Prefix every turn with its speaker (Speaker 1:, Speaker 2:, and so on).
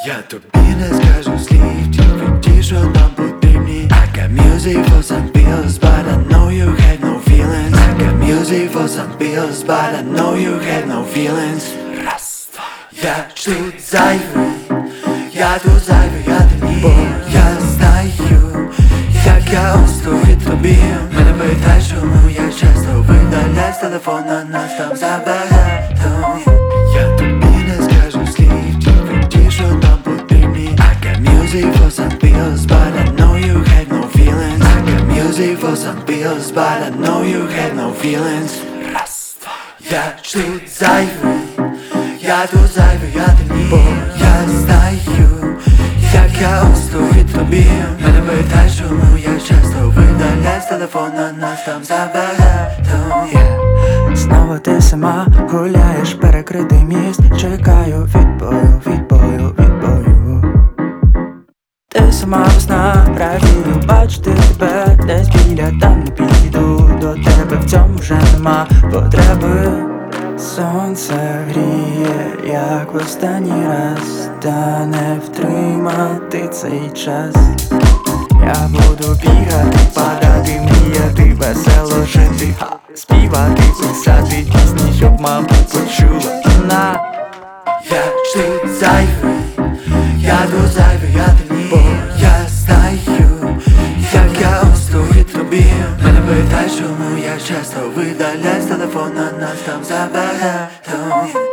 Speaker 1: Я тобі не скажу слів, тільки ті, що нам потрібні. I got music for some pills, but I know you have no feelings. I got music for some pills, but I know you have no feelings. Раз, два. Я тут зайвий, я тут зайвий, а ти ні. Бо я знаю, як я уступив тобі. Мене питають, чому я часто видаляю з телефона, нас там забагато. Я тобі не скажу слів, тільки ті, що нам потрібні. I got music for some pills, but I know you have no feelings. I got music for some pills, but I know you have no feelings. Раз, два. Я тут зайвий, я тут зайвий, а ти ні. Бо я знаю, як я уступив тобі. Мене питають, чому я часто видаляю з телефона, нас там забагато.
Speaker 2: Знову ти сама гуляєш, перекритий міст. Чекаю відбою, відбою, відбою. Ти сама весна, радію бачити тебе десь біля, там не підійду до тебе, в цьому вже нема потреби. Сонце гріє, як в останній раз, та не втримати цей час. Я буду бігати, падати, мріяти, весело жити, співати, писати пісні, щоб мама почула вона.
Speaker 1: Я тут зайвий, я тут зайвий, а ти ні. Бо я знаю, як я уступив тобі. Мене питають, чому я часто видаляю з телефона, нас там забагато.